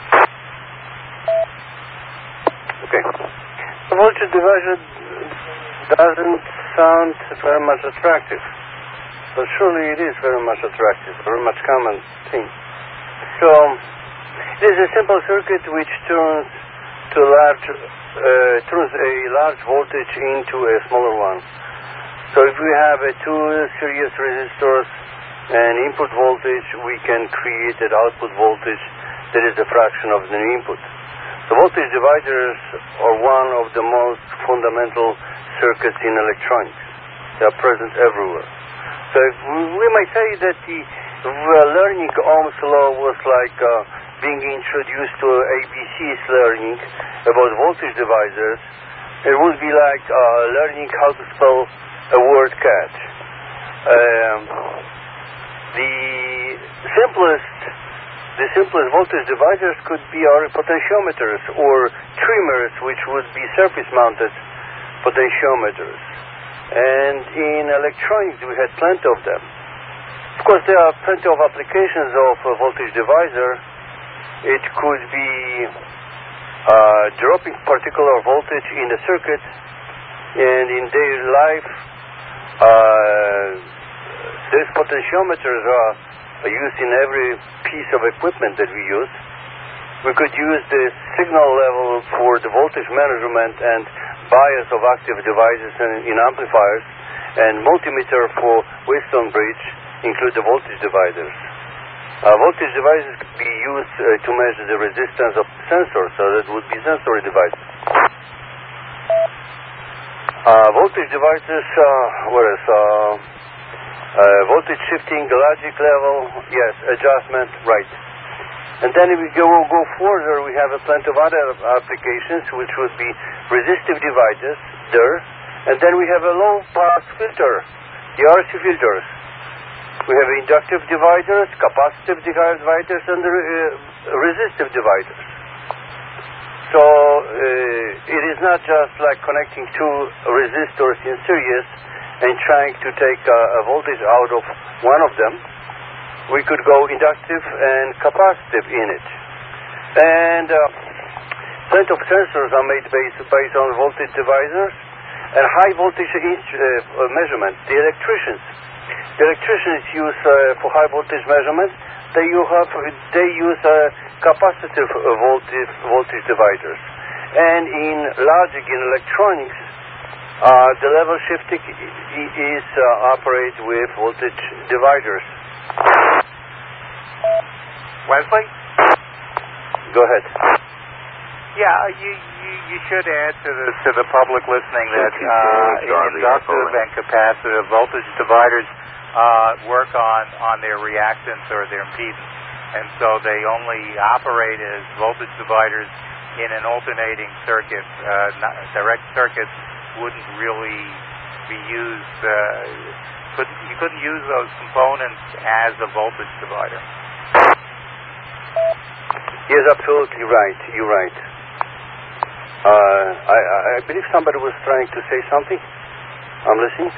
Okay. The voltage divider doesn't sound very much attractive, but surely it is very much attractive, very much common thing. So it is a simple circuit which turns to large, uh, turns a large voltage into a smaller one. So if we have a two series resistors and input voltage, we can create an output voltage that is a fraction of the input. The voltage dividers are one of the most fundamental circuits in electronics. They are present everywhere. So if we might say that the learning Ohm's law was like uh, being introduced to A B C's learning about voltage dividers. It would be like uh, learning how to spell a word cat. Um, the simplest The simplest voltage dividers could be our potentiometers or trimmers, which would be surface-mounted potentiometers. And in electronics, we had plenty of them. Of course, there are plenty of applications of a voltage divisor. It could be uh, dropping particular voltage in the circuit, and in daily life, uh, these potentiometers are used in every piece of equipment that we use. We could use the signal level for the voltage measurement and bias of active devices and in amplifiers, and multimeter for Wheatstone bridge include the voltage dividers. Uh, voltage devices could be used uh, to measure the resistance of sensors, so that would be sensory devices. Uh, voltage devices, uh, what else? Uh, Uh, voltage shifting, logic level, yes, adjustment, right. And then if we go, go further, we have a plenty of other applications, which would be resistive dividers, there. And then we have a low-pass filter, the R C filters. We have inductive dividers, capacitive dividers, and uh, resistive dividers. So uh, it is not just like connecting two resistors in series and trying to take uh, a voltage out of one of them. We could go inductive and capacitive in it. And uh, plenty of sensors are made based, based on voltage divisors and high voltage uh, measurement. The electricians, the electricians use uh, for high voltage measurement, they, you have, they use uh, capacitive uh, voltage, voltage dividers. And in logic, in electronics, Uh, the level shifting is uh, operate with voltage dividers. Wesley? Go ahead. Yeah, you, you you should add to the to the public listening that uh, inductive and capacitive voltage dividers uh, work on, on their reactance or their impedance, and so they only operate as voltage dividers in an alternating circuit. Uh, not, direct circuits wouldn't really be used. Uh, could, you couldn't use those components as a voltage divider. Yes, absolutely right. You're right. Uh, I, I believe somebody was trying to say something. I'm listening.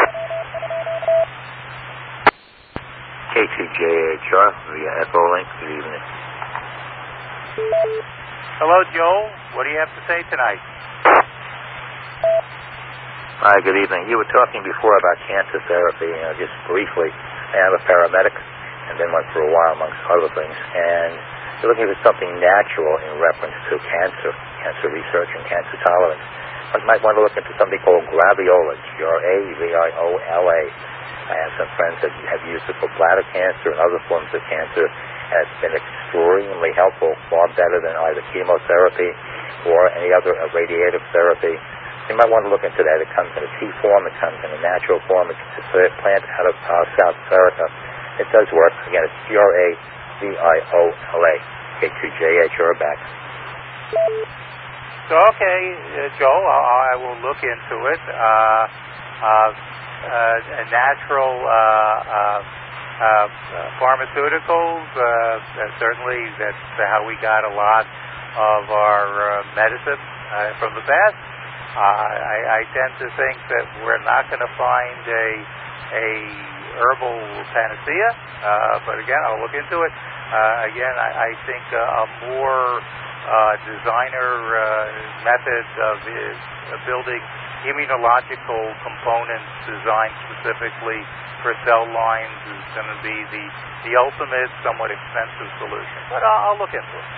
K two J H R via Echo Link. Good evening. Hello, Joel. What do you have to say tonight? Hi, good evening. You were talking before about cancer therapy, you know, just briefly. I am a paramedic and then went for a while amongst other things. And you're looking for something natural in reference to cancer, cancer research and cancer tolerance. One might want to look into something called Graviola, G R A V I O L A. I have some friends that have used it for bladder cancer and other forms of cancer. and it's been extremely helpful, far better than either chemotherapy or any other uh, radiative therapy. You might want to look into that. It comes in a tea form. It comes in a natural form. It's a plant out of uh, South America. It does work. Again, it's G R A V I O L A. K two J H, you're back. So, okay, uh, Joe, I, I will look into it. Uh, uh, uh, natural uh, uh, uh, pharmaceuticals, uh, uh, certainly that's how we got a lot of our uh, medicine uh, from the past. Uh, I, I tend to think that we're not going to find a, a herbal panacea, uh, but again, I'll look into it. Uh, again, I, I think uh, a more uh, designer uh, method of uh, building immunological components designed specifically for cell lines is going to be the, the ultimate, somewhat expensive solution. But I'll, I'll look into it.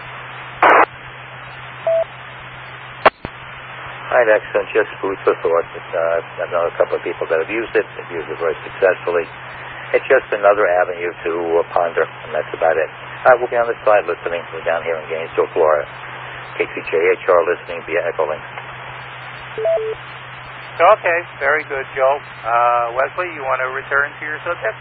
All right, excellent. Just food for thought. Uh, I've known a couple of people that have used it. They've used it very successfully. It's just another avenue to uh, ponder, and that's about it. All right, we'll be on this side listening. We're down here in Gainesville, Florida. K two J H R listening via Echolink. Okay, very good, Joe. Uh, Wesley, you want to return to your subject?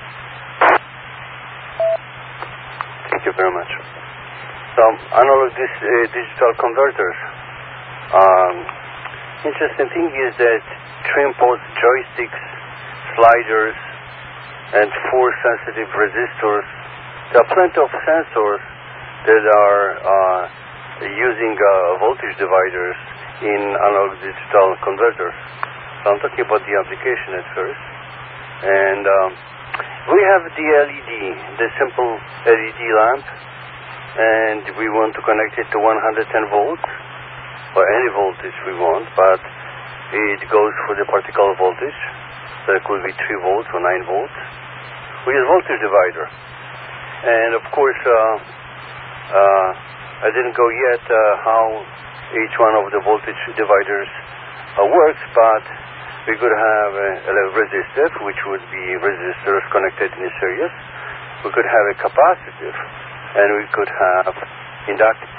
Thank you very much. So, analog dis uh, digital converters. Um, interesting thing is that trim-post joysticks, sliders, and force-sensitive resistors. There are plenty of sensors that are uh, using uh, voltage dividers in analog digital converters. So I'm talking about the application at first. And um, we have the L E D, the simple L E D lamp, and we want to connect it to one hundred ten volts, or any voltage we want, but it goes for the particle voltage, so it could be three volts or nine volts. We use voltage divider. And of course, uh, uh, I didn't go yet uh, how each one of the voltage dividers uh, works, but we could have a, a resistive, which would be resistors connected in series. We could have a capacitive, and we could have inductive.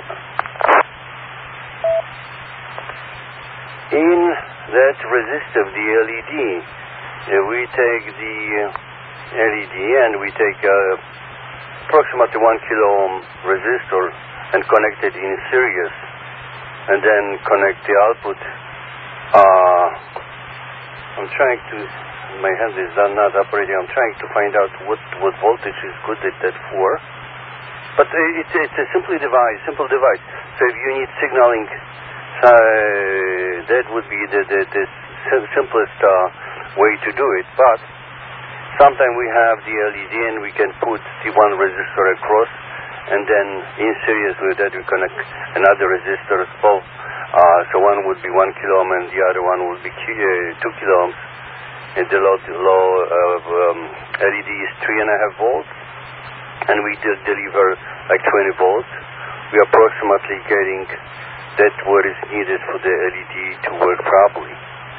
In that resistive, the L E D, uh, we take the L E D and we take uh, approximately one kilo ohm resistor and connect it in series, and then connect the output. Uh, I'm trying to, my hand is not operating, I'm trying to find out what, what voltage is good at that for. But it's, it's a simple device, simple device. So if you need signaling, uh, that would be the, the, the simplest uh, way to do it. But sometimes we have the L E D and we can put the one resistor across, and then in series with that we connect another resistor above. Uh, so one would be one kilo ohm and the other one would be ki uh, two kilo ohms. And the low, low uh, um, L E D is three and a half volts, and we de deliver like twenty volts. We are approximately getting that what is needed for the L E D to work properly.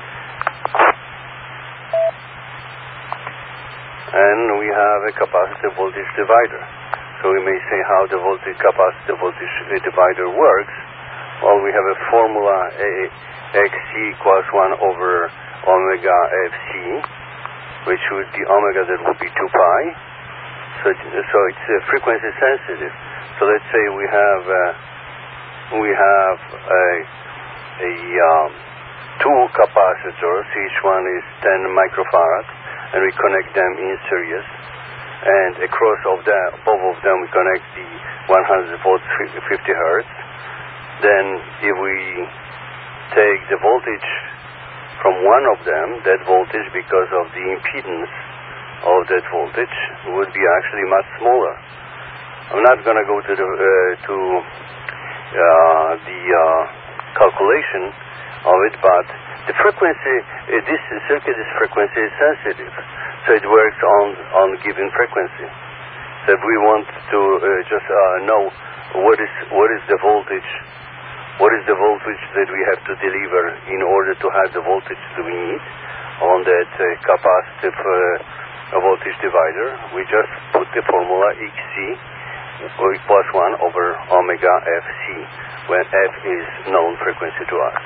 And we have a capacitive voltage divider. So we may say how the voltage capacitive voltage divider works. Well, we have a formula a, xc equals one over omega fc, which would be omega, that would be two pi. So, it, so it's uh, frequency sensitive. So let's say we have uh, we have a, a um, two capacitors. Each one is ten microfarad, and we connect them in series. And across of that, both of them, we connect the one hundred volts, fifty hertz. Then if we take the voltage from one of them, that voltage, because of the impedance of that voltage, would be actually much smaller. I'm not going to go to the uh, to uh, the uh, calculation of it, but the frequency, uh, this circuit, this frequency is sensitive, so it works on on given frequency. So if we want to uh, just uh, know what is what is the voltage. What is the voltage that we have to deliver in order to have the voltage that we need on that uh, capacitive uh, voltage divider? We just put the formula xc equals one over omega F C, when F is known frequency to us.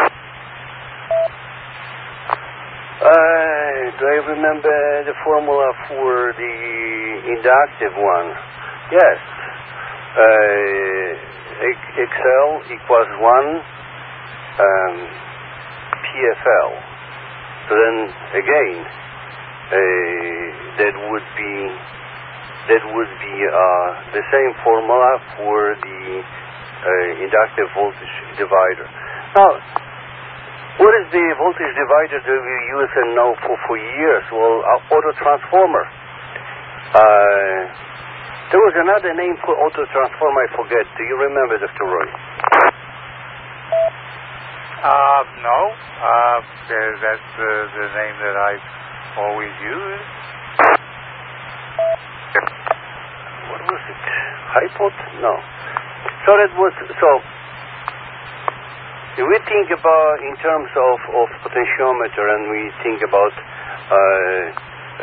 Uh, do I remember the formula for the inductive one? Yes. Uh, X L equals one um, P F L. So then again, uh, that would be that would be uh, the same formula for the uh, inductive voltage divider. Now, what is the voltage divider that we use and know for, for years? Well, uh, auto transformer. Uh, there was another name for auto transformer, I forget. Do you remember, Doctor Roy? Uh, no. Uh, that's uh, the name that I've always used. What was it? Hypot? No. So that was, so, if we think about in terms of, of potentiometer and we think about, uh, uh,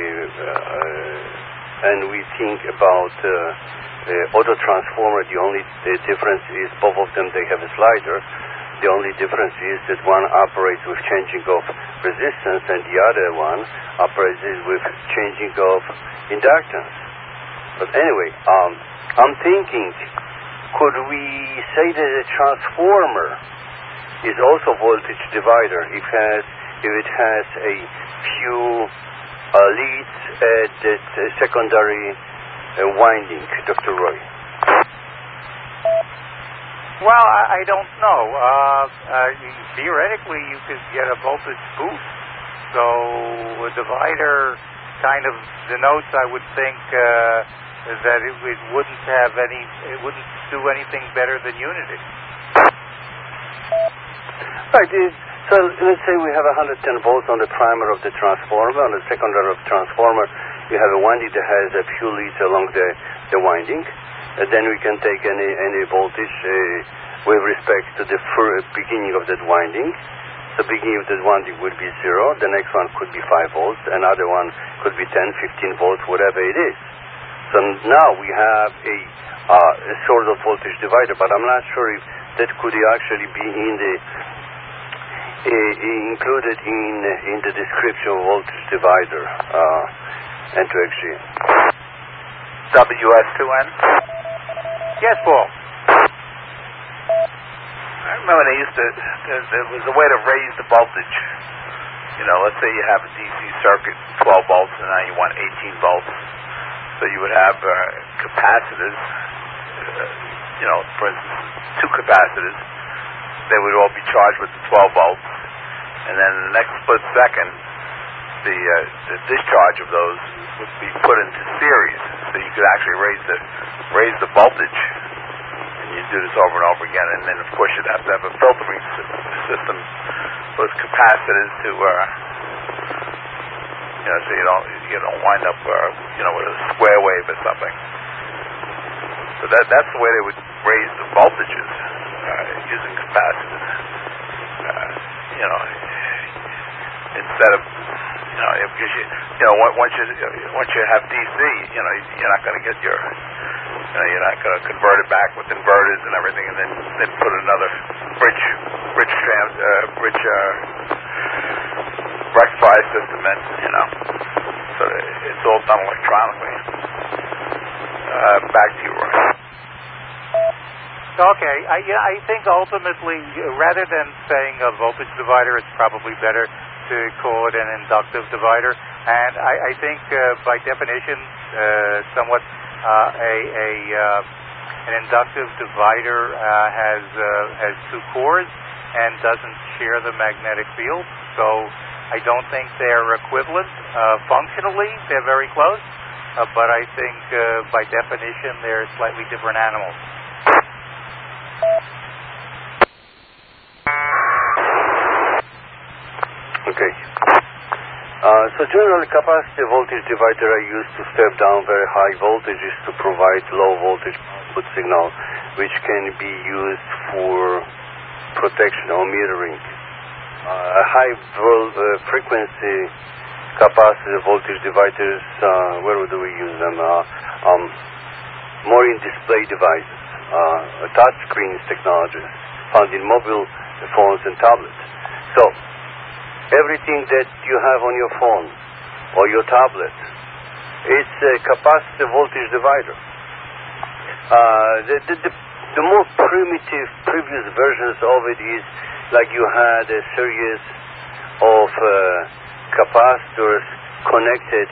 uh, and we think about uh, uh, auto transformer, the only the difference is both of them, they have a slider. The only difference is that one operates with changing of resistance and the other one operates with changing of inductance. But anyway, um, I'm thinking, could we say that a transformer is also voltage divider if, has, if it has a few uh, leads at the uh, secondary uh, winding, Doctor Roy? Well, I, I don't know. Uh, uh, theoretically, you could get a voltage boost. So a divider kind of denotes, I would think, uh, that it, it wouldn't have any, it wouldn't do anything better than unity. Right. It, so let's say we have one hundred ten volts on the primer of the transformer. On the secondary of the transformer, you have a winding that has a few leads along the, the winding. And then we can take any, any voltage uh, with respect to the fir- beginning of that winding. The beginning of that winding would be zero. The next one could be five volts. Another one could be ten, fifteen volts, whatever it is. So now we have a, uh, a sort of voltage divider, but I'm not sure if that could actually be in the uh, included in in the description of voltage divider uh, N two X G. W S two N? Yes, Paul. I remember they used to, there, there was a way to raise the voltage. You know, let's say you have a D C circuit, twelve volts, and now you want eighteen volts. So you would have uh, capacitors, uh, you know, for instance, two capacitors. They would all be charged with the twelve volts. And then in the next split second, the, uh, the discharge of those would be put into series. So you could actually raise the, raise the voltage. And you do this over and over again. And then, of course, you'd have to have a filtering system with capacitors to, uh, you know, so you don't, you don't wind up, uh, you know, with a square wave or something. So that, that's the way they would raise the voltages, uh, using capacitors. Uh, you know, instead of, you know, because you, you know, once you once you have D C, you know, you're not going to get your, you know, you're not going to convert it back with inverters and everything, and then then put another bridge bridge trans uh, bridge uh, rectifier system in, you know. So it's all done electronically. Uh, back to you, Roy. Okay, I, yeah, I think ultimately, rather than saying a voltage divider, it's probably better to call it an inductive divider. And I, I think, uh, by definition, uh, somewhat uh, a, a uh, an inductive divider uh, has uh, has two cores and doesn't share the magnetic field. So I don't think they're equivalent. Uh, functionally, they're very close, uh, but I think uh, by definition, they're slightly different animals. Okay. Uh, so generally, capacitive voltage divider are used to step down very high voltages to provide low voltage output signal, which can be used for protection or metering. Uh, high vol- uh, frequency capacitive voltage dividers, uh, where do we use them? Uh, um, more in display devices, uh, touch screens technology found in mobile phones and tablets. So everything that you have on your phone or your tablet, it's a capacitive voltage divider. Uh, the, the, the, the more primitive previous versions of it is like you had a series of uh, capacitors connected